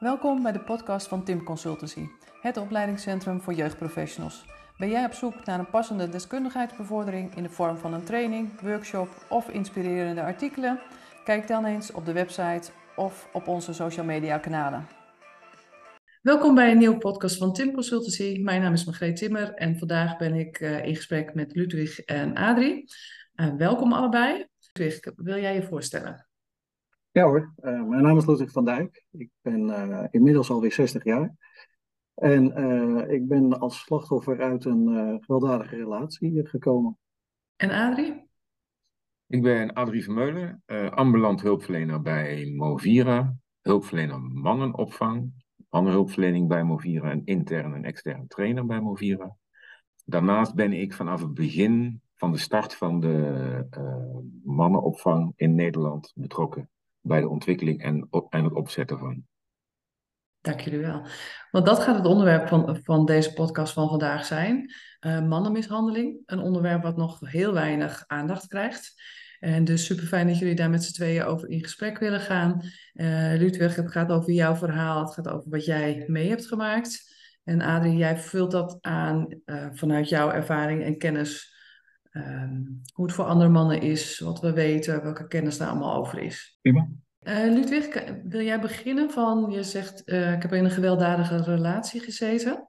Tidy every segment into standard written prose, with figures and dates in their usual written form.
Welkom bij de podcast van TIM Consultancy, het opleidingscentrum voor jeugdprofessionals. Ben jij op zoek naar een passende deskundigheidsbevordering in de vorm van een training, workshop of inspirerende artikelen? Kijk dan eens op de website of op onze social media kanalen. Welkom bij een nieuwe podcast van TIM Consultancy. Mijn naam is Margreet Timmer en vandaag ben ik in gesprek met Ludwig en Adrie. Welkom allebei. Ludwig, wil jij je voorstellen? Ja hoor, mijn naam is Ludwig van Dijk. Ik ben inmiddels alweer 60 jaar. En ik ben als slachtoffer uit een gewelddadige relatie gekomen. En Adrie? Ik ben Adrie Vermeulen, ambulant hulpverlener bij Movira, hulpverlener mannenopvang, mannenhulpverlening bij Movira en intern en extern trainer bij Movira. Daarnaast ben ik vanaf het begin van de start van de mannenopvang in Nederland betrokken bij de ontwikkeling en het opzetten van. Dank jullie wel. Want dat gaat het onderwerp van deze podcast van vandaag zijn. Mannenmishandeling, een onderwerp wat nog heel weinig aandacht krijgt. En dus super fijn dat jullie daar met z'n tweeën over in gesprek willen gaan. Ludwig, het gaat over jouw verhaal, het gaat over wat jij mee hebt gemaakt. En Adrie, jij vult dat aan vanuit jouw ervaring en kennis. Hoe het voor andere mannen is, wat we weten, welke kennis daar allemaal over is. Prima. Ludwig, wil jij beginnen van, je zegt, ik heb in een gewelddadige relatie gezeten.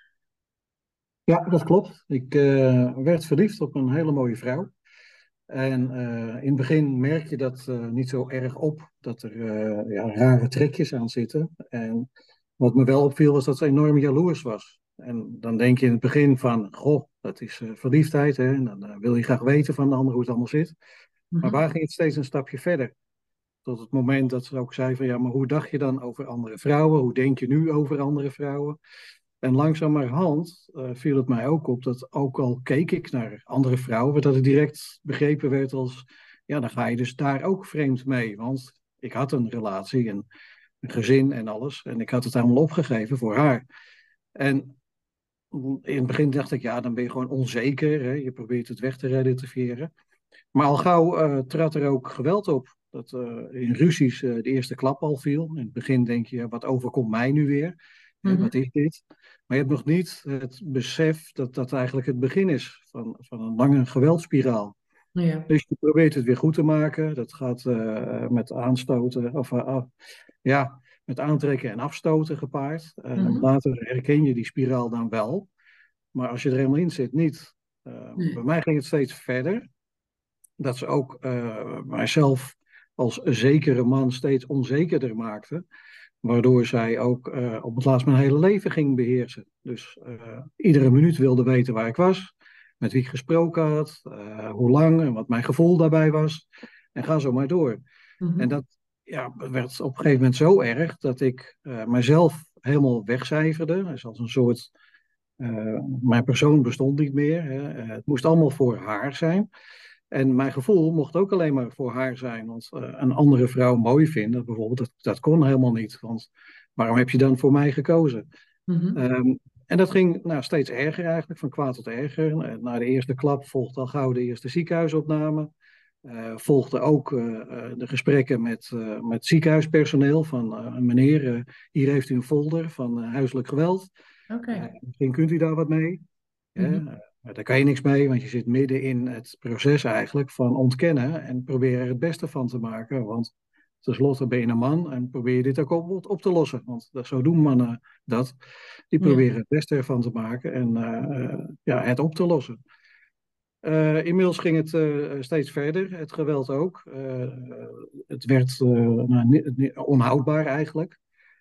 Ja, dat klopt. Ik werd verliefd op een hele mooie vrouw. En in het begin merk je dat niet zo erg op, dat er rare trekjes aan zitten. En wat me wel opviel was dat ze enorm jaloers was. En dan denk je in het begin van, goh, dat is verliefdheid. Hè? En dan wil je graag weten van de ander hoe het allemaal zit. Maar waar ging het steeds een stapje verder? Tot het moment dat ze ook zei van, ja, maar hoe dacht je dan over andere vrouwen? Hoe denk je nu over andere vrouwen? En langzamerhand viel het mij ook op dat ook al keek ik naar andere vrouwen, dat het direct begrepen werd als, ja, dan ga je dus daar ook vreemd mee. Want ik had een relatie en een gezin en alles. En ik had het allemaal opgegeven voor haar. En in het begin dacht ik, ja, dan ben je gewoon onzeker. Hè? Je probeert het weg te relativeren. Maar al gauw trad er ook geweld op. Dat in ruzies de eerste klap al viel. In het begin denk je, wat overkomt mij nu weer? Wat is dit? Maar je hebt nog niet het besef dat dat eigenlijk het begin is van een lange geweldspiraal. Ja. Dus je probeert het weer goed te maken. Dat gaat met aanstoten, of met aantrekken en afstoten gepaard. Later herken je die spiraal dan wel. Maar als je er helemaal in zit, niet. Bij mij ging het steeds verder. Dat ze ook mijzelf als zekere man steeds onzekerder maakte. Waardoor zij ook op het laatst mijn hele leven ging beheersen. Dus iedere minuut wilde weten waar ik was, met wie ik gesproken had, hoe lang en wat mijn gevoel daarbij was. En ga zo maar door. En dat werd op een gegeven moment zo erg dat ik mezelf helemaal wegcijferde. Dus als een soort, mijn persoon bestond niet meer. Hè. Het moest allemaal voor haar zijn. En mijn gevoel mocht ook alleen maar voor haar zijn. Want een andere vrouw mooi vinden, bijvoorbeeld, dat kon helemaal niet. Want waarom heb je dan voor mij gekozen? En dat ging steeds erger eigenlijk, van kwaad tot erger. Na de eerste klap volgde al gauw de eerste ziekenhuisopname. Volgden ook de gesprekken met ziekenhuispersoneel. Van meneer, hier heeft u een folder van huiselijk geweld. Misschien kunt u daar wat mee. Daar kan je niks mee, want je zit midden in het proces eigenlijk van ontkennen en proberen er het beste van te maken. Want tenslotte ben je een man en probeer je dit ook op te lossen. Want zo doen mannen dat. Die proberen het beste ervan te maken en het op te lossen. Inmiddels ging het steeds verder, het geweld ook. Het werd onhoudbaar eigenlijk.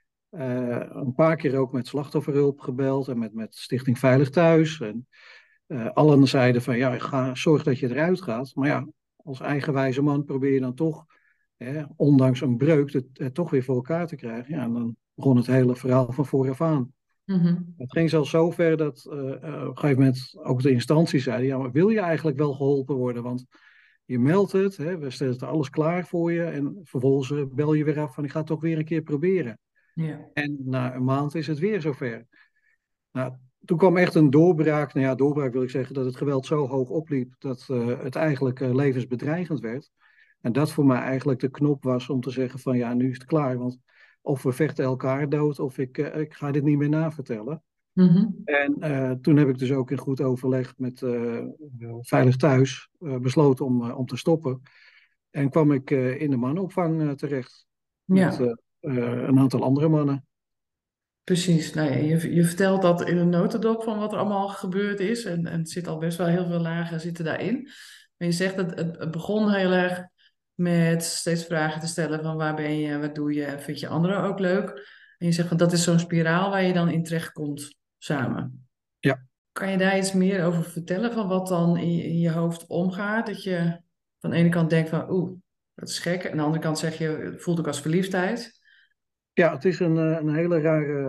Een paar keer ook met slachtofferhulp gebeld en met Stichting Veilig Thuis. En allen zeiden van ja, zorg dat je eruit gaat. Maar ja, als eigenwijze man probeer je dan toch, ondanks een breuk, het toch weer voor elkaar te krijgen. Ja, en dan begon het hele verhaal van vooraf aan. Het ging zelfs zo ver dat op een gegeven moment ook de instantie zeiden, ja, maar wil je eigenlijk wel geholpen worden? Want je meldt het, we stellen alles klaar voor je en vervolgens bel je weer af van ik ga het toch weer een keer proberen. Ja. En na een maand is het weer zover. Nou, toen kwam echt een doorbraak. Nou ja, doorbraak wil ik zeggen dat het geweld zo hoog opliep dat het eigenlijk levensbedreigend werd. En dat voor mij eigenlijk de knop was om te zeggen van ja, nu is het klaar. Want of we vechten elkaar dood of ik ga dit niet meer navertellen. Mhm. En toen heb ik dus ook in goed overleg met Veilig Thuis besloten om te stoppen. En kwam ik in de mannenopvang terecht met Ja, een aantal andere mannen. precies. Nou ja, je vertelt dat in een notendop van wat er allemaal gebeurd is. En het zit al best wel heel veel lagen zitten daarin. Maar je zegt dat het begon heel erg met steeds vragen te stellen van waar ben je, wat doe je en vind je anderen ook leuk. En je zegt van dat is zo'n spiraal waar je dan in terechtkomt samen. Ja. Kan je daar iets meer over vertellen van wat dan in je hoofd omgaat? Dat je van de ene kant denkt van dat is gek. En aan de andere kant zeg je, het voelt ook als verliefdheid. Ja, het is een hele rare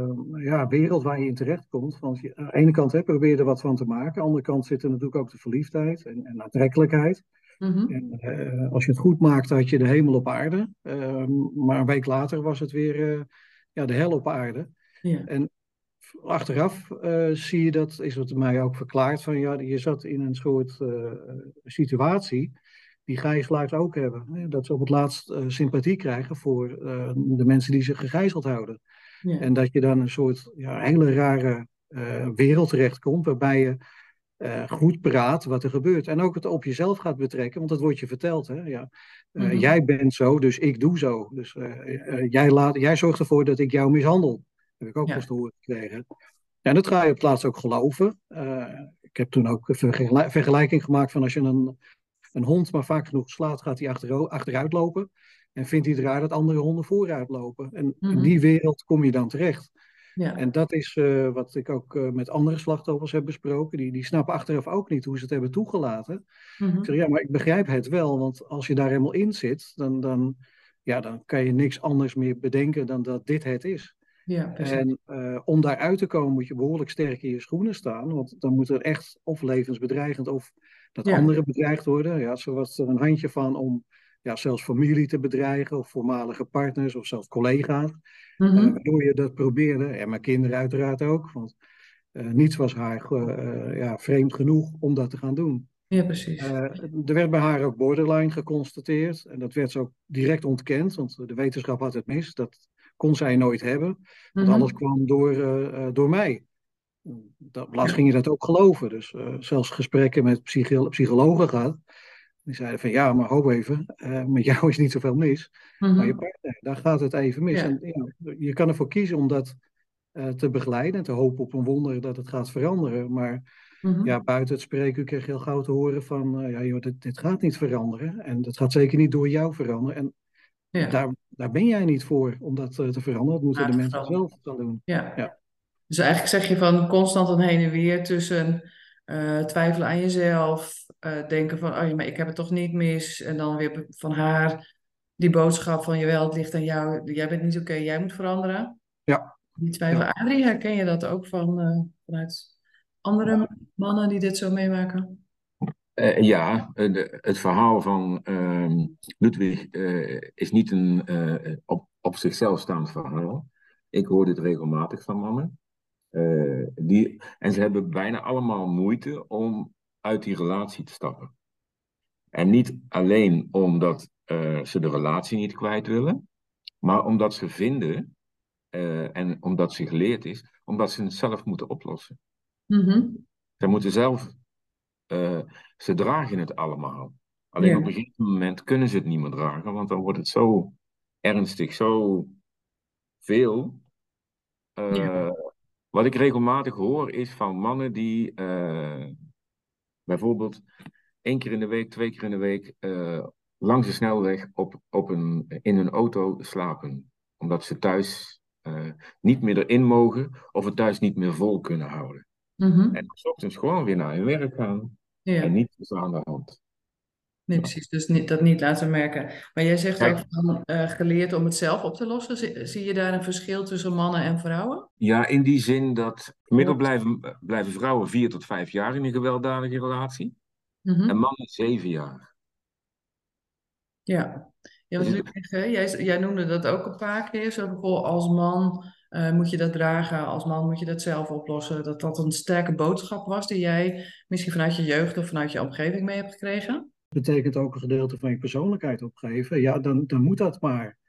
wereld waar je in terechtkomt. Want aan de ene kant probeer je er wat van te maken. Aan de andere kant zit er natuurlijk ook de verliefdheid en aantrekkelijkheid. Mhm. En als je het goed maakt, had je de hemel op aarde. Maar een week later was het weer de hel op aarde. Ja. En achteraf zie je dat, is wat mij ook verklaard, van ja, je zat in een soort situatie die gijzelaars ook hebben. Hè? Dat ze op het laatst sympathie krijgen voor de mensen die zich gegijzeld houden. Ja. En dat je dan een soort hele rare wereld terechtkomt waarbij je goed praat wat er gebeurt. En ook het op jezelf gaat betrekken, want dat wordt je verteld. Hè? Ja. Mhm. Jij bent zo, dus ik doe zo. Dus jij zorgt ervoor dat ik jou mishandel. Dat heb ik ook Ja. vast te horen gekregen. En dat ga je op het laatst ook geloven. Ik heb toen ook een vergelijking gemaakt van als je een hond maar vaak genoeg slaat, gaat hij achteruit lopen. En vindt hij het raar dat andere honden vooruit lopen. En in Mhm. die wereld kom je dan terecht. Ja. En dat is wat ik ook met andere slachtoffers heb besproken. Die snappen achteraf ook niet hoe ze het hebben toegelaten. Ik zeg, Mhm. ja, maar ik begrijp het wel. Want als je daar helemaal in zit, dan kan je niks anders meer bedenken dan dat dit het is. Ja, precies. En om daaruit te komen moet je behoorlijk sterk in je schoenen staan. Want dan moet er echt of levensbedreigend of dat Ja. anderen bedreigd worden. Ja, zo was er een handje van om zelfs familie te bedreigen of voormalige partners of zelfs collega's. Mhm. Waardoor je dat probeerde. En mijn kinderen uiteraard ook. Want niets was haar vreemd genoeg om dat te gaan doen. Ja, precies. Er werd bij haar ook borderline geconstateerd. En dat werd ze ook direct ontkend, want de wetenschap had het mis. Dat kon zij nooit hebben, want alles Mhm. kwam door mij. Laatst Ja. ging je dat ook geloven. Dus zelfs gesprekken met psychologen gehad. Die zeiden van ja, maar hoop even, met jou is niet zoveel mis. Maar je Mhm. partner, daar gaat het even mis. Ja. En je kan ervoor kiezen om dat te begeleiden en te hopen op een wonder dat het gaat veranderen. Maar Mhm. buiten het spreekuur kreeg je heel gauw te horen van, ja joh, dit gaat niet veranderen. En dat gaat zeker niet door jou veranderen. En Ja. daar ben jij niet voor om dat te veranderen. Dat moeten de Laten mensen veranderen. zelf gaan doen. Ja. Ja, Dus eigenlijk zeg je van constant een heen en weer tussen twijfelen aan jezelf, denken van, oh ja, maar ik heb het toch niet mis. En dan weer van haar die boodschap van, jawel, het ligt aan jou, jij bent niet oké, jij moet veranderen. ja, Die twijfel. ja. Adrie, herken je dat ook vanuit andere mannen die dit zo meemaken? Het verhaal van Ludwig is niet een op zichzelf staand verhaal. Ik hoor dit regelmatig van mannen. En ze hebben bijna allemaal moeite om uit die relatie te stappen. En niet alleen omdat ze de relatie niet kwijt willen, maar omdat ze vinden, en omdat ze geleerd is, omdat ze het zelf moeten oplossen. Mhm. Ze moeten zelf, ze dragen het allemaal. Alleen op Ja. een gegeven moment kunnen ze het niet meer dragen, want dan wordt het zo ernstig, zo veel. Ja. Eh, wat ik regelmatig hoor is van mannen die bijvoorbeeld 1 keer in de week, 2 keer in de week langs de snelweg in hun auto slapen. Omdat ze thuis niet meer erin mogen of het thuis niet meer vol kunnen houden. En Mhm. 's ochtends gewoon weer naar hun werk gaan en Ja. niet is aan de hand. Nee, precies. Dus niet, dat niet laten merken. Maar jij zegt ook Kijk, van geleerd om het zelf op te lossen. Zie je daar een verschil tussen mannen en vrouwen? ja, in die zin dat gemiddeld Hoort. blijven vrouwen 4 tot 5 jaar in een gewelddadige relatie en Mhm. mannen 7 jaar. Ja. Ja, Dus want jij noemde dat ook een paar keer. Zo van, goh, als man moet je dat dragen, als man moet je dat zelf oplossen. Dat dat een sterke boodschap was die jij misschien vanuit je jeugd of vanuit je omgeving mee hebt gekregen? Betekent ook een gedeelte van je persoonlijkheid opgeven. Ja, dan moet dat maar.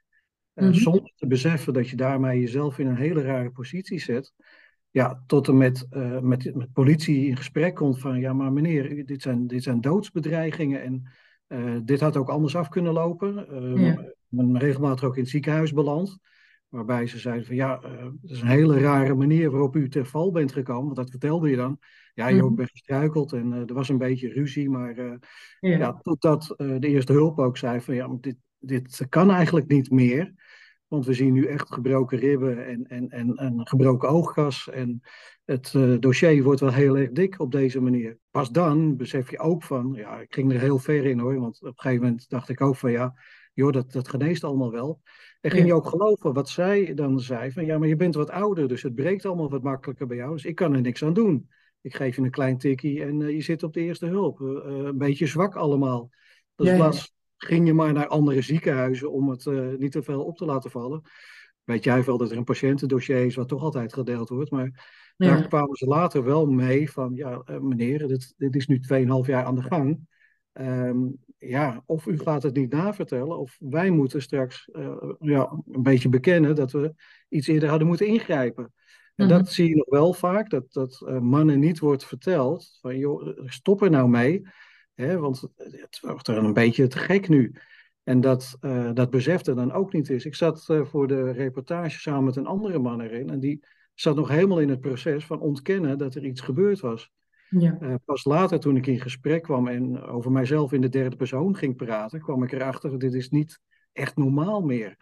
Mhm. Zonder te beseffen dat je daarmee jezelf in een hele rare positie zet. Ja, tot en met politie in gesprek komt van, ja, maar meneer, dit zijn doodsbedreigingen en dit had ook anders af kunnen lopen. Ja. Ik ben regelmatig ook in het ziekenhuis beland, waarbij ze zeiden van, ja, het is een hele rare manier waarop u ter val bent gekomen, want dat vertelde je dan. Ja, joh, ik Mhm. ben gestruikeld en er was een beetje ruzie, maar Ja. ja, totdat de eerste hulp ook zei van, ja, maar dit kan eigenlijk niet meer. Want we zien nu echt gebroken ribben en gebroken oogkas. En het dossier wordt wel heel erg dik op deze manier. Pas dan besef je ook van, ja, ik ging er heel ver in hoor. Want op een gegeven moment dacht ik ook van, ja, joh, dat geneest allemaal wel. En ging je Ja. ook geloven wat zij dan zei van, ja, maar je bent wat ouder, dus het breekt allemaal wat makkelijker bij jou. Dus ik kan er niks aan doen. Ik geef je een klein tikkie en je zit op de eerste hulp. Een beetje zwak allemaal. Dus Ja. in Ja. plaats ging je maar naar andere ziekenhuizen om het niet te veel op te laten vallen. Weet jij wel dat er een patiëntendossier is wat toch altijd gedeeld wordt. Maar daar Ja. kwamen ze later wel mee van, ja, meneer, dit is nu 2,5 jaar aan de gang. Ehm, ja, of u gaat het niet navertellen, of wij moeten straks ja, een beetje bekennen dat we iets eerder hadden moeten ingrijpen. En Mhm. dat zie je nog wel vaak, dat mannen niet wordt verteld van, joh, stop er nou mee. Hè, want het wordt er een beetje te gek nu. En dat besef er dan ook niet is. Ik zat voor de reportage samen met een andere man erin. En die zat nog helemaal in het proces van ontkennen dat er iets gebeurd was. Ja. Pas later, toen ik in gesprek kwam en over mijzelf in de derde persoon ging praten, kwam ik erachter, dit is niet echt normaal meer.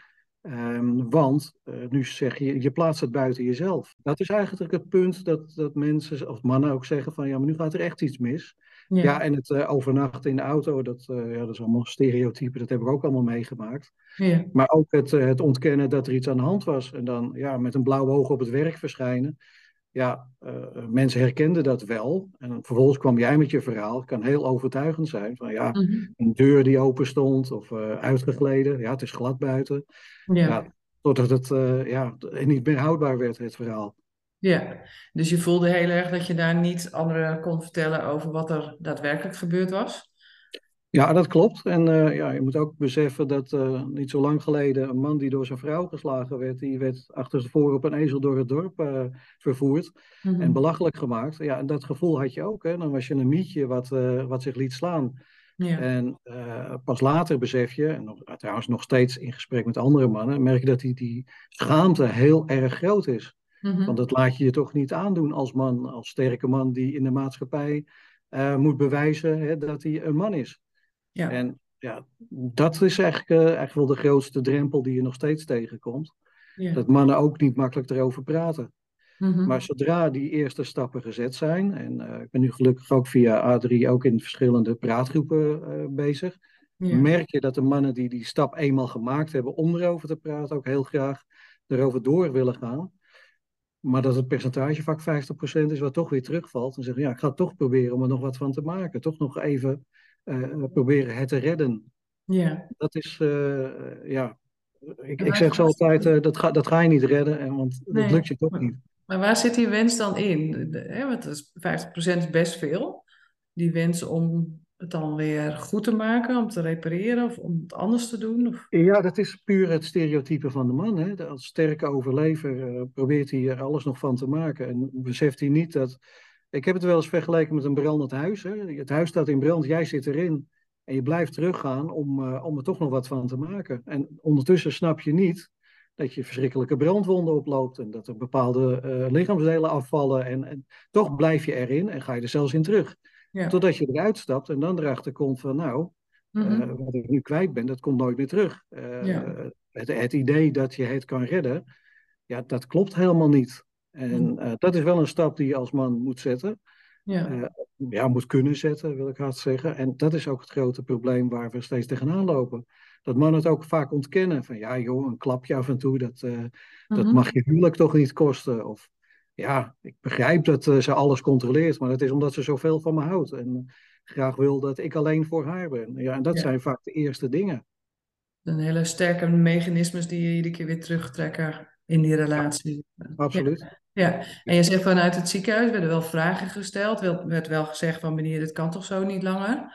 Want nu zeg je, je plaatst het buiten jezelf. Dat is eigenlijk het punt dat mensen, of mannen ook zeggen van, ja, maar nu gaat er echt iets mis. Ja, Ja. en het overnachten in de auto, ja, dat is allemaal stereotypen, dat heb ik ook allemaal meegemaakt. Ja. Maar ook het ontkennen dat er iets aan de hand was. En dan ja, met een blauw oog op het werk verschijnen. Ja, mensen herkenden dat wel. En vervolgens kwam jij met je verhaal. Het kan heel overtuigend zijn. Van ja, Mhm. een deur die open stond of uitgegleden. Ja, het is glad buiten. Ja. Ja, totdat het ja, niet meer houdbaar werd, het verhaal. Ja. Dus je voelde heel erg dat je daar niet anderen kon vertellen over wat er daadwerkelijk gebeurd was? Ja, dat klopt. En ja, je moet ook beseffen dat niet zo lang geleden een man die door zijn vrouw geslagen werd, die werd achterstevoren op een ezel door het dorp vervoerd en Mhm. belachelijk gemaakt. Ja, en dat gevoel had je ook. Hè? Dan was je een mietje wat zich liet slaan. Ja. En pas later besef je, en trouwens nog steeds in gesprek met andere mannen, merk je dat die schaamte heel erg groot is. Want Mhm. dat laat je je toch niet aandoen als man, als sterke man die in de maatschappij moet bewijzen hè, dat hij een man is. Ja. En ja, dat is eigenlijk wel de grootste drempel die je nog steeds tegenkomt. Ja. Dat mannen ook niet makkelijk erover praten. Maar Mhm. zodra die eerste stappen gezet zijn, en ik ben nu gelukkig ook via A3 ook in verschillende praatgroepen bezig, Ja. merk je dat de mannen die die stap eenmaal gemaakt hebben om erover te praten, ook heel graag erover door willen gaan. Maar dat het percentage vaak 50% is wat toch weer terugvalt. En zeggen, ja, ik ga toch proberen om er nog wat van te maken. Toch nog even proberen het te redden. Ja. Dat is, ja, En ik zeg ze altijd, dat ga je niet redden, want dat lukt nee. je toch niet. Maar waar zit die wens dan in? Hè, want dat is 50% is best veel. Die wens om het dan weer goed te maken, om te repareren of om het anders te doen? Of... Ja, dat is puur het stereotype van de man. Hè? Als sterke overlever probeert hij er alles nog van te maken. En beseft hij niet dat. Ik heb het wel eens vergeleken met een brandend huis. Hè? Het huis staat in brand, jij zit erin. En je blijft teruggaan om er toch nog wat van te maken. En ondertussen snap je niet dat je verschrikkelijke brandwonden oploopt. En dat er bepaalde lichaamsdelen afvallen. En toch blijf je erin en ga je er zelfs in terug. Ja. Totdat je eruit stapt en dan erachter komt van nou. Mhm. Wat ik nu kwijt ben, dat komt nooit meer terug. Ja. Het idee dat je het kan redden, ja, dat klopt helemaal niet. En dat is wel een stap die je als man moet zetten. Ja. Eh, ja, moet kunnen zetten, wil ik hard zeggen. En dat is ook het grote probleem waar we steeds tegenaan lopen. Dat mannen het ook vaak ontkennen. Van ja, joh, een klapje af en toe, dat Mhm. mag je huwelijk toch niet kosten. Of ja, ik begrijp dat ze alles controleert, maar dat is omdat ze zoveel van me houdt. En graag wil dat ik alleen voor haar ben. Ja, en dat Ja. zijn vaak de eerste dingen. Een hele sterke mechanismes die je iedere keer weer terugtrekken in die Ja, relatie. Ja. absoluut. Ja. En je zegt vanuit het ziekenhuis werden wel vragen gesteld, werd wel gezegd van meneer, dit kan toch zo niet langer?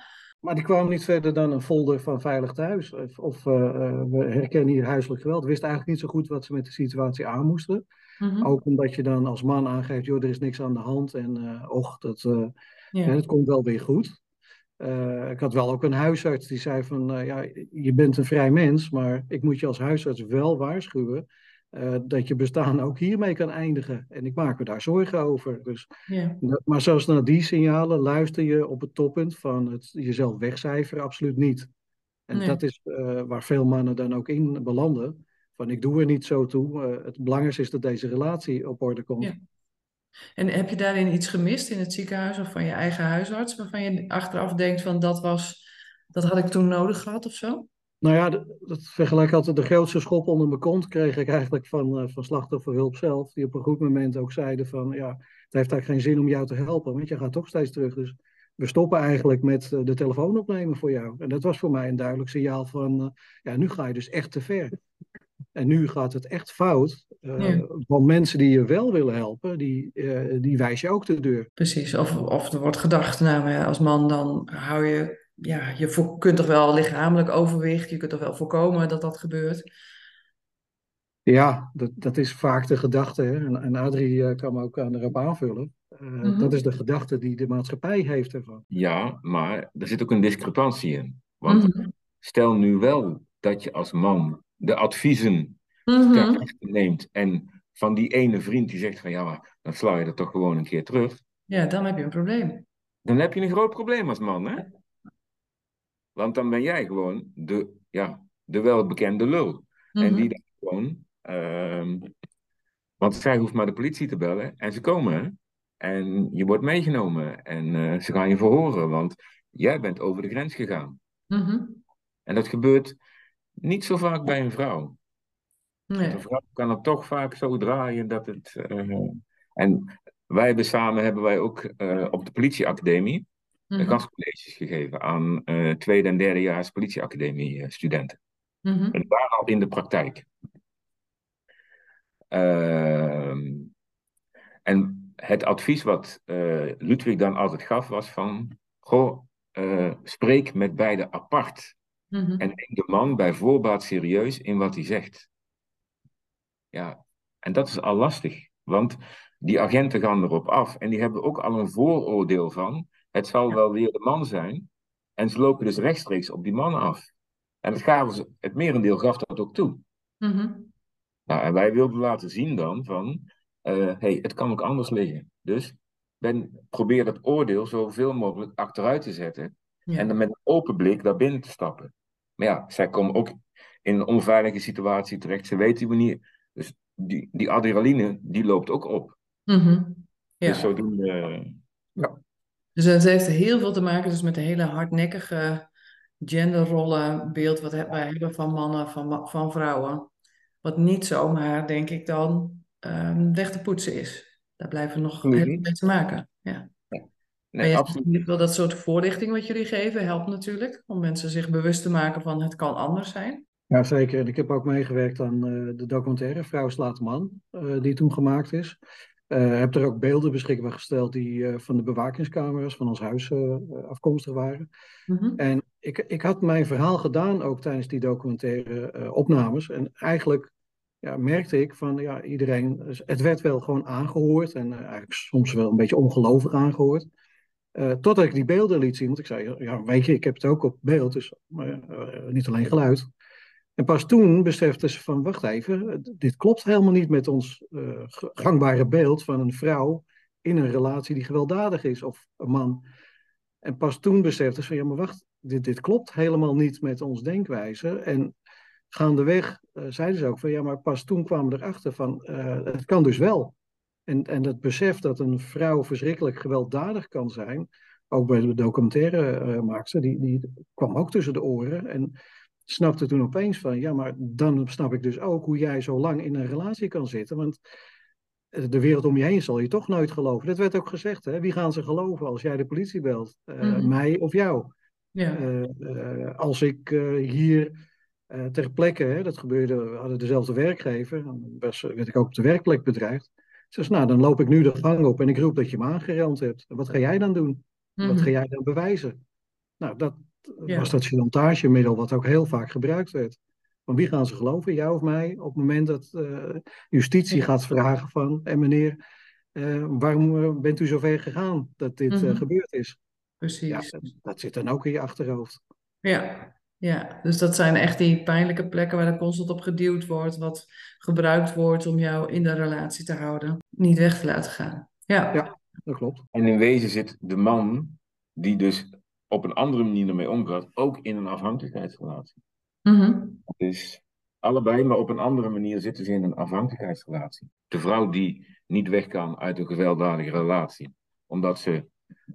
Maar die kwamen niet verder dan een folder van Veilig Thuis. Of we herkennen hier huiselijk geweld. We wisten eigenlijk niet zo goed wat ze met de situatie aan moesten. Mhm. Ook omdat je dan als man aangeeft, joh, er is niks aan de hand. En Ja, het komt wel weer goed. Ik had wel ook een huisarts die zei van, ja, je bent een vrij mens, maar ik moet je als huisarts wel waarschuwen dat je bestaan ook hiermee kan eindigen. En ik maak me daar zorgen over. Dus, ja, maar zelfs naar die signalen luister je op het toppunt van het jezelf wegcijferen absoluut niet. En nee, dat is waar veel mannen dan ook in belanden. Van ik doe er niet zo toe. Het belangrijkste is dat deze relatie op orde komt. ja. En heb je daarin iets gemist in het ziekenhuis of van je eigen huisarts, waarvan je achteraf denkt van dat had ik toen nodig gehad of zo? Nou ja, dat vergelijk altijd de grootste schop onder mijn kont kreeg ik eigenlijk van slachtofferhulp zelf. Die op een goed moment ook zeiden van ja, het heeft eigenlijk geen zin om jou te helpen, want je gaat toch steeds terug. Dus we stoppen eigenlijk met de telefoon opnemen voor jou. En dat was voor mij een duidelijk signaal van ja, nu ga je dus echt te ver. En nu gaat het echt fout. Ja, Want mensen die je wel willen helpen, die wijs je ook de deur. precies. Of er wordt gedacht, nou maar ja, als man dan hou je, ja, kunt toch wel lichamelijk overwicht, je kunt toch wel voorkomen dat dat gebeurt. Ja, dat is vaak de gedachte. Hè? En Adrie kan me ook erop aanvullen. Dat Mhm. is de gedachte die de maatschappij heeft ervan. Ja, maar er zit ook een discrepantie in. Want Mhm. stel nu wel dat je als man de adviezen ter Mhm. harte neemt en van die ene vriend die zegt van ja, maar dan sla je er toch gewoon een keer terug. Ja, dan heb je een probleem. Dan heb je een groot probleem als man, hè? Ja. Want dan ben jij gewoon de welbekende lul. En die Mhm. dan gewoon, want zij hoeft maar de politie te bellen en ze komen. Hè? En je wordt meegenomen en ze gaan je verhoren, want jij bent over de grens gegaan. Mhm. En dat gebeurt niet zo vaak bij een vrouw. Want een Nee. vrouw kan het toch vaak zo draaien dat het. En wij hebben wij ook op de politieacademie Mhm. gastcolleges gegeven aan tweede en derdejaars politieacademie studenten. En Mhm. die waren al in de praktijk. Ehm, en het advies wat Ludwig dan altijd gaf was van, goh, spreek met beide apart. En Mhm. neem de man bij voorbaat serieus in wat hij zegt. Ja, en dat is al lastig, want die agenten gaan erop af en die hebben ook al een vooroordeel van, het zal Ja. wel weer de man zijn. En ze lopen dus rechtstreeks op die man af. En het merendeel gaf dat ook toe. Mhm. Nou, en wij wilden laten zien dan van, hey, het kan ook anders liggen. Dus probeer dat oordeel zoveel mogelijk achteruit te zetten en dan Ja. met een open blik daar binnen te stappen. Maar ja, zij komen ook in een onveilige situatie terecht. Ze weten hoe niet. Dus die adrenaline, die loopt ook op. Mhm. Dus Ja. zodoende, ja, Dus het heeft heel veel te maken dus met de hele hardnekkige genderrollenbeeld wat wij hebben van mannen, van vrouwen. Wat niet zomaar, denk ik dan, weg te poetsen is. Daar blijven nog absoluut heel veel niet. mee te maken. Ja. Ja. En Nee, je absoluut ziet niet. wel dat soort voorlichting wat jullie geven helpt natuurlijk. Om mensen zich bewust te maken van het kan anders zijn. Ja, zeker. En ik heb ook meegewerkt aan de documentaire Vrouw slaat man, die toen gemaakt is. Heb er ook beelden beschikbaar gesteld die van de bewakingscamera's van ons huis afkomstig waren. Mhm. En ik had mijn verhaal gedaan ook tijdens die documentaire opnames. En eigenlijk ja, merkte ik van ja, iedereen, het werd wel gewoon aangehoord en eigenlijk soms wel een beetje ongelovig aangehoord. Totdat ik die beelden liet zien, want ik zei, ja, weet je, ik heb het ook op beeld, dus niet alleen geluid. En pas toen besefte ze van, wacht even, dit klopt helemaal niet met ons gangbare beeld van een vrouw in een relatie die gewelddadig is, of een man. En pas toen besefte ze van, ja, maar wacht, dit klopt helemaal niet met ons denkwijze. En gaandeweg zeiden ze ook van, ja, maar pas toen kwamen we erachter van, het kan dus wel. En het besef dat een vrouw verschrikkelijk gewelddadig kan zijn, ook bij de documentaire maakster, die kwam ook tussen de oren. En snapte toen opeens van, ja, maar dan snap ik dus ook hoe jij zo lang in een relatie kan zitten. Want de wereld om je heen zal je toch nooit geloven. Dat werd ook gezegd, hè? Wie gaan ze geloven als jij de politie belt? Mhm. Mij of jou? Ja. Als ik hier ter plekke, hè, dat gebeurde, we hadden dezelfde werkgever, dan werd ik ook op de werkplek bedreigd. Dus nou, dan loop ik nu de gang op en ik roep dat je me aangerand hebt. Wat ga jij dan doen? Wat ga Mhm. jij dan bewijzen? Nou, was dat chantagemiddel wat ook heel vaak gebruikt werd. Van wie gaan ze geloven, jou of mij? Op het moment dat justitie gaat vragen van... En meneer, waarom bent u zover gegaan dat dit gebeurd is? Ja, Precies. dat zit dan ook in je achterhoofd. Ja, dus dat zijn echt die pijnlijke plekken waar er constant op geduwd wordt, wat gebruikt wordt om jou in de relatie te houden, niet weg te laten gaan. Ja, dat klopt. En in wezen zit de man, die dus op een andere manier ermee omgaat, ook in een afhankelijkheidsrelatie. Dus allebei, maar op een andere manier zitten ze in een afhankelijkheidsrelatie. De vrouw die niet weg kan uit een gewelddadige relatie, omdat ze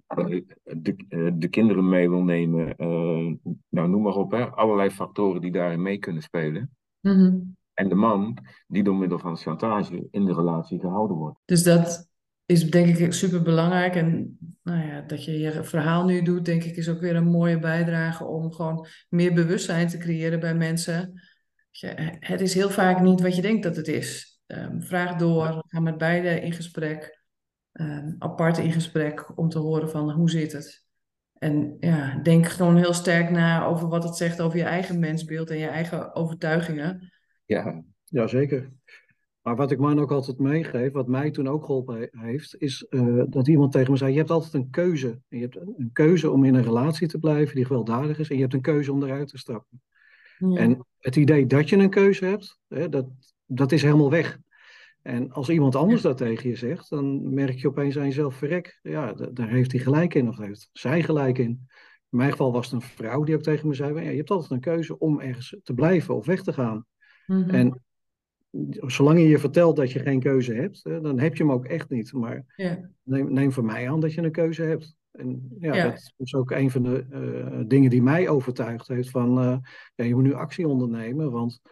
de kinderen mee wil nemen, nou noem maar op, hè, allerlei factoren die daarin mee kunnen spelen. En de man die door middel van chantage in de relatie gehouden wordt. Dus dat is denk ik super belangrijk. En nou ja, dat je je verhaal nu doet, denk ik, is ook weer een mooie bijdrage om gewoon meer bewustzijn te creëren bij mensen. Het is heel vaak niet wat je denkt dat het is. Vraag door, ga met beide in gesprek. Apart in gesprek om te horen van hoe zit het. En ja, denk gewoon heel sterk na over wat het zegt over je eigen mensbeeld en je eigen overtuigingen. Ja, zeker. Maar wat ik man ook altijd meegeef, wat mij toen ook geholpen heeft, is dat iemand tegen me zei, je hebt altijd een keuze. En je hebt een keuze om in een relatie te blijven die gewelddadig is en je hebt een keuze om eruit te stappen. Ja. En het idee dat je een keuze hebt, dat is helemaal weg. En als iemand anders dat tegen je zegt, dan merk je opeens aan jezelf, verrek, ja, daar heeft hij gelijk in, of heeft zij gelijk in. In mijn geval was het een vrouw die ook tegen me zei, ja, je hebt altijd een keuze om ergens te blijven of weg te gaan. En zolang je je vertelt dat je geen keuze hebt, dan heb je hem ook echt niet. Maar neem van mij aan dat je een keuze hebt. En dat is ook een van de dingen die mij overtuigd heeft van, je moet nu actie ondernemen, want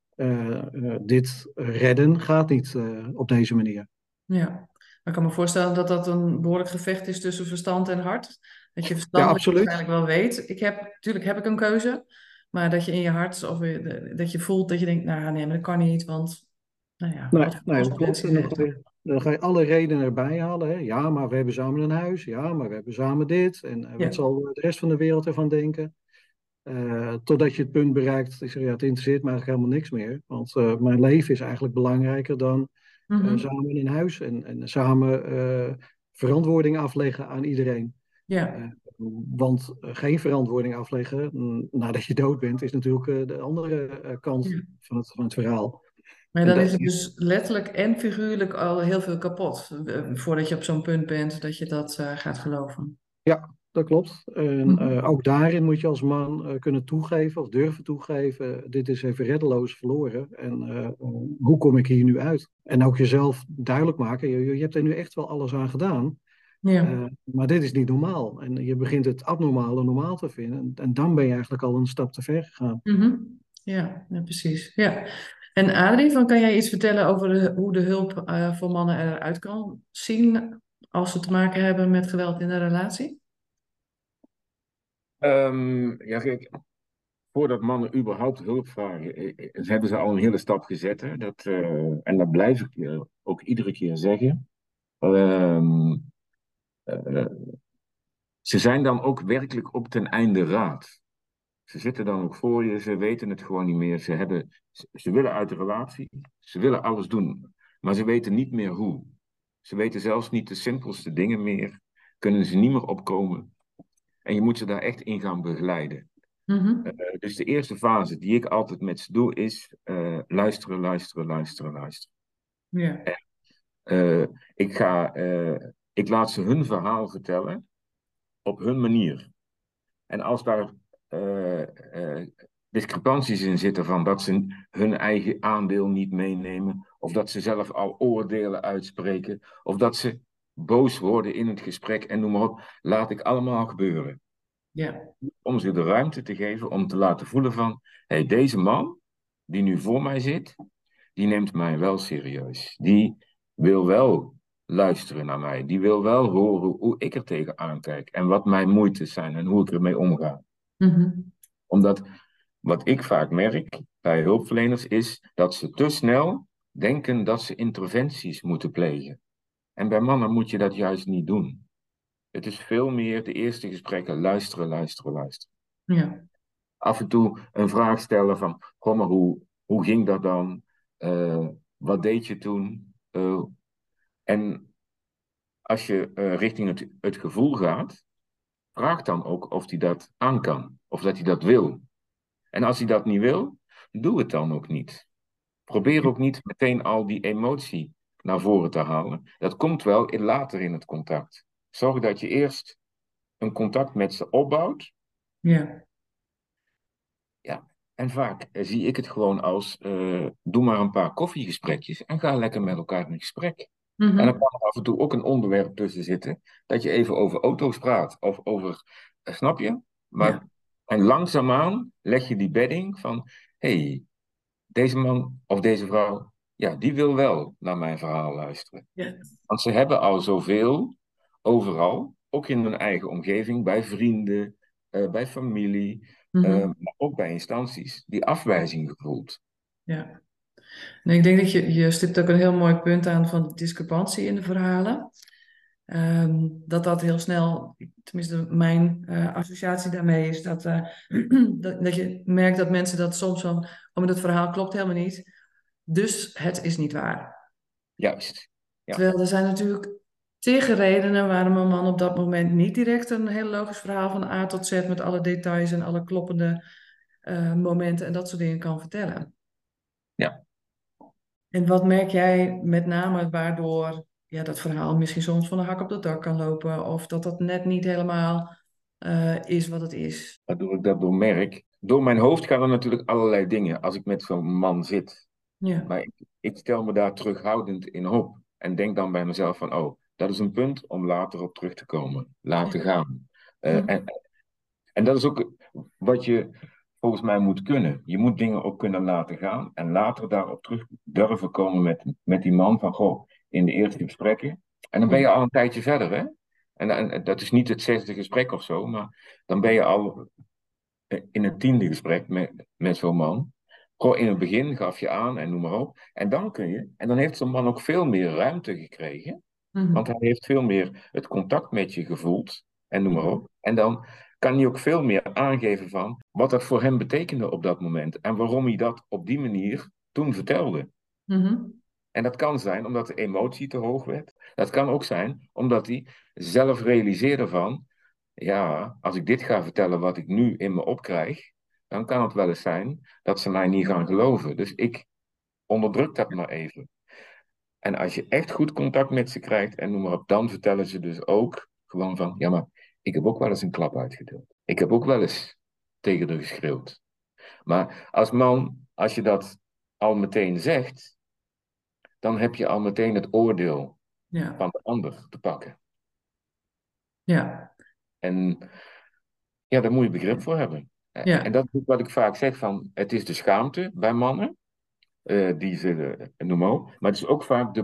dit redden gaat niet op deze manier. Ja, maar ik kan me voorstellen dat dat een behoorlijk gevecht is tussen verstand en hart. Dat je verstand waarschijnlijk wel weet. Natuurlijk heb ik een keuze, maar dat je in je hart of dat je voelt dat je denkt, nou nee, maar dat kan niet, want nou ja, wat voor consequenties heeft dat? Dan ga je alle redenen erbij halen. Hè? Ja, maar we hebben samen een huis. Ja, maar we hebben samen dit. En wat zal de rest van de wereld ervan denken? Totdat je het punt bereikt, ik zeg, ja, het interesseert me eigenlijk helemaal niks meer. Want mijn leven is eigenlijk belangrijker dan samen in een huis en samen verantwoording afleggen aan iedereen. Want geen verantwoording afleggen nadat je dood bent, is natuurlijk de andere kant van het verhaal. Maar dan is het dus letterlijk en figuurlijk al heel veel kapot, voordat je op zo'n punt bent dat je dat gaat geloven. Ja, dat klopt. En ook daarin moet je als man kunnen toegeven of durven toegeven, dit is even reddeloos verloren en hoe kom ik hier nu uit? En ook jezelf duidelijk maken, je hebt er nu echt wel alles aan gedaan, maar dit is niet normaal. En je begint het abnormale normaal te vinden en dan ben je eigenlijk al een stap te ver gegaan. Ja, precies. Ja. En Adrie, kan jij iets vertellen over hoe de hulp voor mannen eruit kan zien als ze te maken hebben met geweld in de relatie? Ja, kijk, voordat mannen überhaupt hulp vragen, hebben ze al een hele stap gezet. Hè? En dat blijf ik ook iedere keer zeggen. Ze zijn dan ook werkelijk op ten einde raad. Ze zitten dan ook voor je, ze weten het gewoon niet meer. Ze willen uit de relatie, ze willen alles doen, maar ze weten niet meer hoe. Ze weten zelfs niet de simpelste dingen meer, kunnen ze niet meer opkomen. En je moet ze daar echt in gaan begeleiden. Dus de eerste fase die ik altijd met ze doe is luisteren, luisteren, luisteren, luisteren. Ik laat ze hun verhaal vertellen op hun manier. En als daar discrepanties in zitten van dat ze hun eigen aandeel niet meenemen, of dat ze zelf al oordelen uitspreken, of dat ze boos worden in het gesprek en noem maar op, laat ik allemaal gebeuren. Om ze de ruimte te geven om te laten voelen van, hey, deze man die nu voor mij zit, die neemt mij wel serieus. Die wil wel luisteren naar mij. Die wil wel horen hoe ik er tegenaan kijk en wat mijn moeite zijn en hoe ik ermee omga. Omdat wat ik vaak merk bij hulpverleners is dat ze te snel denken dat ze interventies moeten plegen. En bij mannen moet je dat juist niet doen. Het is veel meer de eerste gesprekken luisteren, luisteren, luisteren. Ja. Af en toe een vraag stellen van, goh, maar hoe ging dat dan? Wat deed je toen? En als je richting het gevoel gaat, vraag dan ook of hij dat aan kan. Of dat hij dat wil. En als hij dat niet wil, doe het dan ook niet. Probeer ook niet meteen al die emotie naar voren te halen. Dat komt wel later in het contact. Zorg dat je eerst een contact met ze opbouwt. Ja. Ja. En vaak zie ik het gewoon als, doe maar een paar koffiegesprekjes en ga lekker met elkaar in gesprek. En dan Mhm. kan er af en toe ook een onderwerp tussen zitten, dat je even over auto's praat of over, snap je? Maar, Ja. en langzaamaan leg je die bedding van, hey, deze man of deze vrouw, ja, die wil wel naar mijn verhaal luisteren. Ja. Want ze hebben al zoveel, overal, ook in hun eigen omgeving, bij vrienden, bij familie, Mhm. maar ook bij instanties, die afwijzing gevoeld. Ja. Nee, ik denk dat je stipt ook een heel mooi punt aan van de discrepantie in de verhalen. Dat heel snel, tenminste mijn associatie daarmee is dat je merkt dat mensen dat soms van, oh, maar dat verhaal klopt helemaal niet, dus het is niet waar. Juist. Ja, Terwijl er zijn natuurlijk tegenredenen waarom een man op dat moment niet direct een heel logisch verhaal van A tot Z met alle details en alle kloppende momenten en dat soort dingen kan vertellen. ja. En wat merk jij met name waardoor dat verhaal misschien soms van de hak op de dak kan lopen of dat dat net niet helemaal is wat het is? Waardoor ik dat door merk. Door mijn hoofd gaan er natuurlijk allerlei dingen als ik met zo'n man zit. Ja. Maar ik stel me daar terughoudend in op. En denk dan bij mezelf van, oh, dat is een punt om later op terug te komen. Laten gaan. Hm. En dat is ook wat je volgens mij moet kunnen. Je moet dingen ook kunnen laten gaan. En later daarop terug durven komen met die man van, goh, in de eerste gesprekken. En dan ben je al een tijdje verder, hè? En dat is niet het zesde gesprek of zo, maar dan ben je al in het tiende gesprek met zo'n man. Gewoon in het begin gaf je aan en noem maar op. En dan kun je, en dan heeft zo'n man ook veel meer ruimte gekregen. Want Mhm. hij heeft veel meer het contact met je gevoeld en noem maar op. En dan kan hij ook veel meer aangeven van wat dat voor hem betekende op dat moment. En waarom hij dat op die manier toen vertelde. Mhm. En dat kan zijn omdat de emotie te hoog werd. Dat kan ook zijn omdat hij zelf realiseerde van, ja, als ik dit ga vertellen wat ik nu in me opkrijg, dan kan het wel eens zijn dat ze mij niet gaan geloven. Dus ik onderdruk dat maar even. En als je echt goed contact met ze krijgt en noem maar op, dan vertellen ze dus ook gewoon van, ja, maar ik heb ook wel eens een klap uitgedeeld. Ik heb ook wel eens tegen haar geschreeuwd. Maar als man, als je dat al meteen zegt, dan heb je al meteen het oordeel Ja. van de ander te pakken. Ja. En ja, daar moet je begrip voor hebben. En Ja. dat is wat ik vaak zeg van, het is de schaamte bij mannen, die ze noemen ook, maar het is ook vaak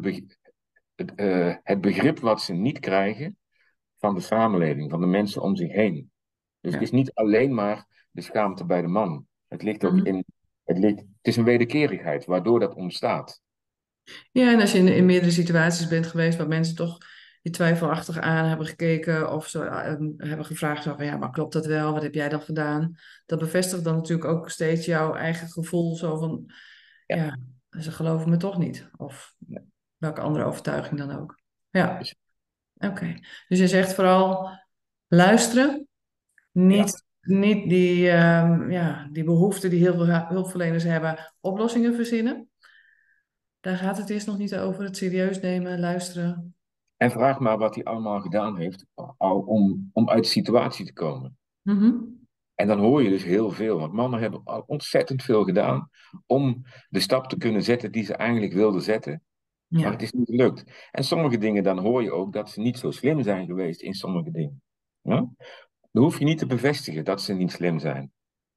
het begrip wat ze niet krijgen van de samenleving, van de mensen om zich heen. Dus het Ja. is niet alleen maar de schaamte bij de man. Het ligt ook Mhm. in, het is een wederkerigheid waardoor dat ontstaat. Ja, en als je in meerdere situaties bent geweest waar mensen toch je twijfelachtig aan hebben gekeken of ze hebben gevraagd zo van ja, maar klopt dat wel? Wat heb jij dan gedaan? Dat bevestigt dan natuurlijk ook steeds jouw eigen gevoel zo van Ja, ja, ze geloven me toch niet. Of welke andere overtuiging dan ook. Ja, dus, oké. Dus je zegt vooral luisteren, ja. niet die behoefte die heel veel hulpverleners hebben, oplossingen verzinnen. Daar gaat het eerst nog niet over. Het serieus nemen, luisteren. En vraag maar wat hij allemaal gedaan heeft om uit de situatie te komen. Mhm. En dan hoor je dus heel veel, want mannen hebben al ontzettend veel gedaan om de stap te kunnen zetten die ze eigenlijk wilden zetten, maar het Ja. is niet gelukt. En sommige dingen, dan hoor je ook dat ze niet zo slim zijn geweest in sommige dingen. Ja? Dan hoef je niet te bevestigen dat ze niet slim zijn.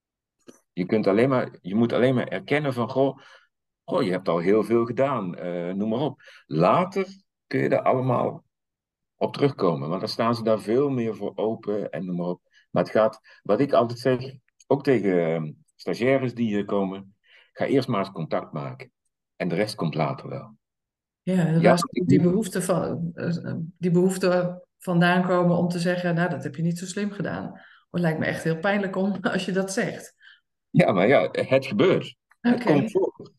Je moet alleen maar erkennen van, goh, je hebt al heel veel gedaan, noem maar op. Later kun je er allemaal op terugkomen, want dan staan ze daar veel meer voor open en noem maar op. Maar het gaat, wat ik altijd zeg, ook tegen stagiaires die hier komen, ga eerst maar eens contact maken. En de rest komt later wel. Ja, Ja, waar zou die behoefte vandaan komen om te zeggen, nou, dat heb je niet zo slim gedaan. Het lijkt me echt heel pijnlijk om als je dat zegt. Ja, maar ja, het gebeurt. Het Oké. komt voor.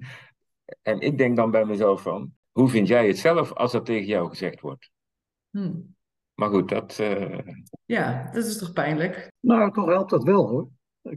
En ik denk dan bij mezelf van, hoe vind jij het zelf als dat tegen jou gezegd wordt? Hm. Maar goed, Ja, dat is toch pijnlijk? Nou, toch helpt dat wel hoor.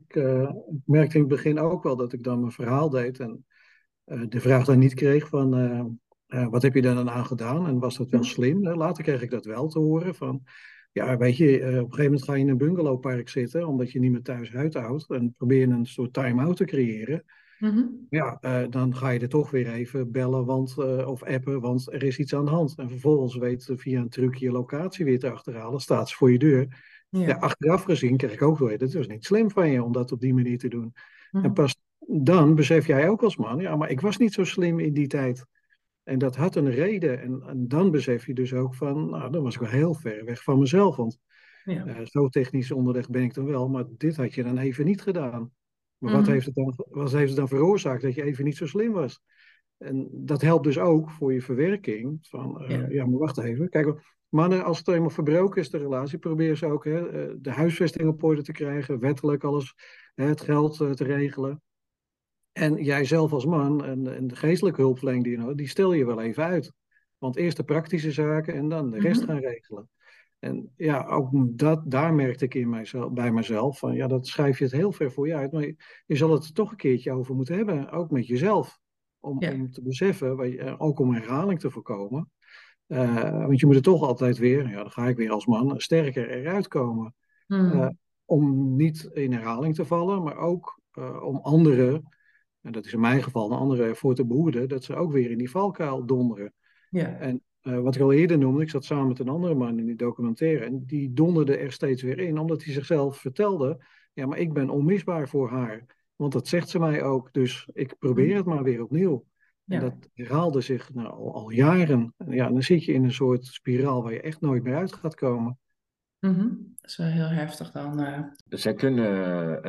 Ik merkte in het begin ook wel dat ik dan mijn verhaal deed en de vraag dan niet kreeg van wat heb je daar dan aan gedaan en was dat wel slim? Later kreeg ik dat wel te horen van ja, weet je, op een gegeven moment ga je in een bungalowpark zitten omdat je niet meer thuis uithoudt en probeer je een soort time-out te creëren. Mhm. Ja, dan ga je er toch weer even bellen of appen, want er is iets aan de hand. En vervolgens weet via een trucje je locatie weer te achterhalen, staat ze voor je deur. Ja, Ja. achteraf gezien krijg ik ook door, dat was niet slim van je om dat op die manier te doen. En Mhm. pas dan besef jij ook als man, ja, maar ik was niet zo slim in die tijd. En dat had een reden. En dan besef je dus ook van, nou, dan was ik wel heel ver weg van mezelf. Want Ja. zo technisch onderlegd ben ik dan wel, maar dit had je dan even niet gedaan. Maar Mhm. wat heeft het dan veroorzaakt dat je even niet zo slim was? En dat helpt dus ook voor je verwerking van, Ja. ja, maar wacht even. Kijk, mannen, als het eenmaal verbroken is, de relatie, probeer ze ook de huisvesting op orde te krijgen, wettelijk alles, het geld te regelen. En jij zelf als man en de geestelijke hulpverlening die je nodig, die stel je wel even uit. Want eerst de praktische zaken en dan de rest gaan Mhm. regelen. En ja, ook daar merkte ik bij mezelf van, ja, dat schrijf je het heel ver voor je uit, maar je zal het er toch een keertje over moeten hebben, ook met jezelf. Ja. Om te beseffen, ook om herhaling te voorkomen. Want je moet er toch altijd weer, ja, dan ga ik weer als man, sterker eruit komen. Eh, Mhm. om niet in herhaling te vallen, maar ook om anderen, en dat is in mijn geval, de anderen ervoor te behoeden, dat ze ook weer in die valkuil donderen. Ja. En wat ik al eerder noemde, ik zat samen met een andere man in die documentaire. En die donderde er steeds weer in, omdat hij zichzelf vertelde: ja, maar ik ben onmisbaar voor haar. Want dat zegt ze mij ook. Dus ik probeer het Mhm. maar weer opnieuw. En dat Ja. herhaalde zich nou, al jaren. En ja, dan zit je in een soort spiraal waar je echt nooit meer uit gaat komen. Mhm. Dat is wel heel heftig dan. zij kunnen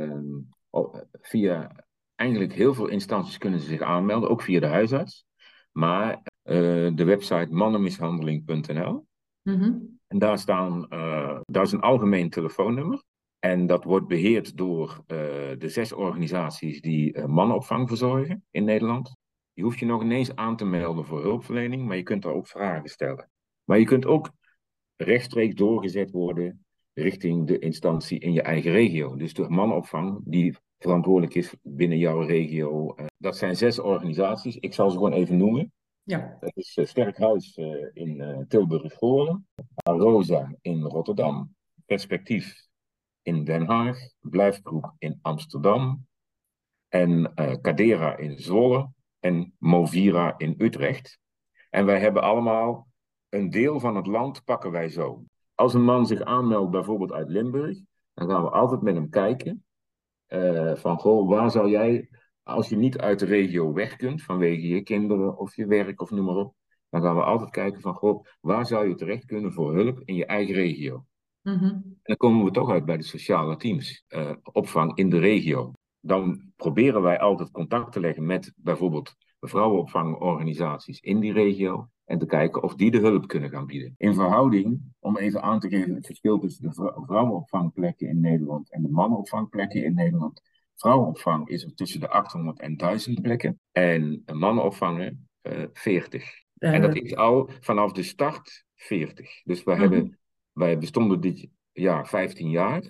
via eigenlijk heel veel instanties kunnen ze zich aanmelden, ook via de huisarts. Maar de website mannenmishandeling.nl. Mhm. En daar is een algemeen telefoonnummer. En dat wordt beheerd door de 6 organisaties die mannenopvang verzorgen in Nederland. Je hoeft je nog ineens aan te melden voor hulpverlening, maar je kunt daar ook vragen stellen. Maar je kunt ook rechtstreeks doorgezet worden richting de instantie in je eigen regio. Dus de mannenopvang die verantwoordelijk is binnen jouw regio. Dat zijn 6 organisaties. Ik zal ze gewoon even noemen. Ja. Dat is Sterk Huis in Tilburg-Goorlen, Rosa in Rotterdam, Perspectief in Den Haag, Blijfgroep in Amsterdam en Cadera in Zwolle en Movira in Utrecht. En wij hebben allemaal een deel van het land pakken wij zo. Als een man zich aanmeldt bijvoorbeeld uit Limburg, dan gaan we altijd met hem kijken van goh, waar zou jij, als je niet uit de regio weg kunt vanwege je kinderen of je werk of noem maar op, dan gaan we altijd kijken van goh, waar zou je terecht kunnen voor hulp in je eigen regio. Mhm. En dan komen we toch uit bij de sociale teams, opvang in de regio. Dan proberen wij altijd contact te leggen met bijvoorbeeld vrouwenopvangorganisaties in die regio en te kijken of die de hulp kunnen gaan bieden. In verhouding, om even aan te geven het verschil tussen de vrouwenopvangplekken in Nederland en de mannenopvangplekken in Nederland. Vrouwenopvang is er tussen de 800 en 1000 plekken en mannenopvangen 40. En dat Eh, is al vanaf de start 40. Dus mhm. wij bestonden dit jaar 15 jaar.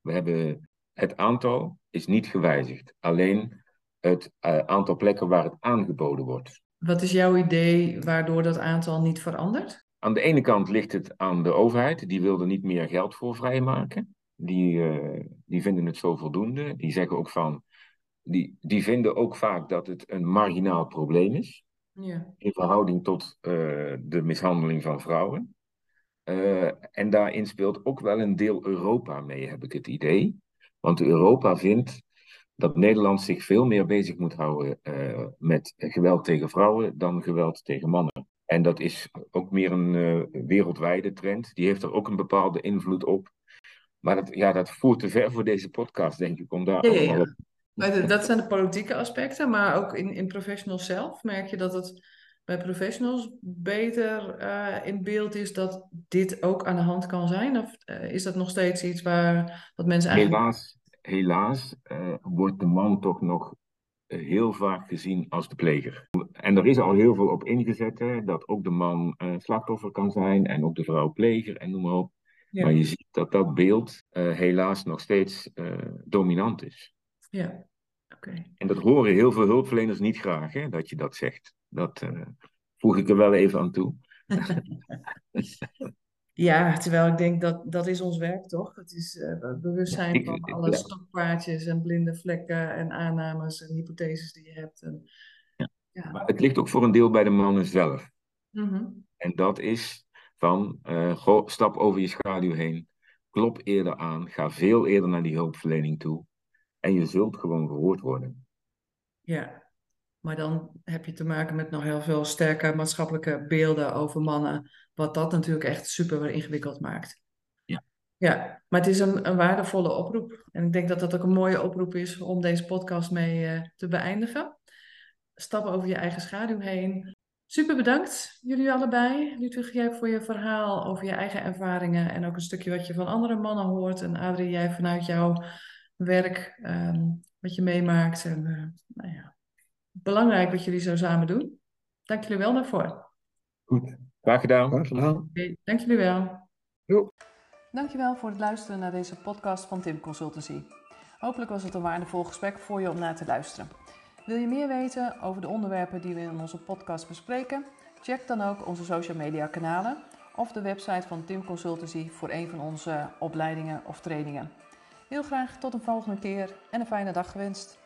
Het aantal is niet gewijzigd. Alleen het aantal plekken waar het aangeboden wordt. Wat is jouw idee waardoor dat aantal niet verandert? Aan de ene kant ligt het aan de overheid. Die wil er niet meer geld voor vrijmaken. Die vinden het zo voldoende. Die zeggen ook van... Die vinden ook vaak dat het een marginaal probleem is. Ja. In verhouding tot de mishandeling van vrouwen. En daarin speelt ook wel een deel Europa mee, heb ik het idee. Want Europa vindt dat Nederland zich veel meer bezig moet houden met geweld tegen vrouwen dan geweld tegen mannen. En dat is ook meer een wereldwijde trend. Die heeft er ook een bepaalde invloed op. Maar dat voert te ver voor deze podcast, denk ik, om daar Ja, ja, allemaal op. ja. Maar dat zijn de politieke aspecten, maar ook in professionals zelf merk je dat het bij professionals beter in beeld is dat dit ook aan de hand kan zijn? Of is dat nog steeds iets wat mensen eigenlijk... Helaas wordt de man toch nog heel vaak gezien als de pleger. En er is al heel veel op ingezet, hè, dat ook de man slachtoffer kan zijn en ook de vrouw pleger en noem maar op. Ja. Maar je ziet dat dat beeld helaas nog steeds dominant is. Ja, oké. En dat horen heel veel hulpverleners niet graag, hè, dat je dat zegt. Dat voeg ik er wel even aan toe. Ja, terwijl ik denk dat is ons werk, toch? Het is bewustzijn van alle stokpaardjes en blinde vlekken en aannames en hypotheses die je hebt. En, ja. Maar het ligt ook voor een deel bij de mannen zelf. Mm-hmm. En dat is van, stap over je schaduw heen, klop eerder aan, ga veel eerder naar die hulpverlening toe. En je zult gewoon gehoord worden. Ja, maar dan heb je te maken met nog heel veel sterke maatschappelijke beelden over mannen, wat dat natuurlijk echt super ingewikkeld maakt. Ja. Ja, maar het is een waardevolle oproep. En ik denk dat dat ook een mooie oproep is om deze podcast mee te beëindigen. Stap over je eigen schaduw heen. Super bedankt, jullie allebei. Ludwig, jij voor je verhaal over je eigen ervaringen en ook een stukje wat je van andere mannen hoort. En Adrie, jij vanuit jouw werk, wat je meemaakt. En nou ja, belangrijk wat jullie zo samen doen. Dank jullie wel daarvoor. Goed, graag gedaan. Graag gedaan. Okay, dank jullie wel. Jo. Dankjewel voor het luisteren naar deze podcast van Tim Consultancy. Hopelijk was het een waardevol gesprek voor je om naar te luisteren. Wil je meer weten over de onderwerpen die we in onze podcast bespreken? Check dan ook onze social media kanalen of de website van Tim Consultancy voor een van onze opleidingen of trainingen. Heel graag tot een volgende keer en een fijne dag gewenst.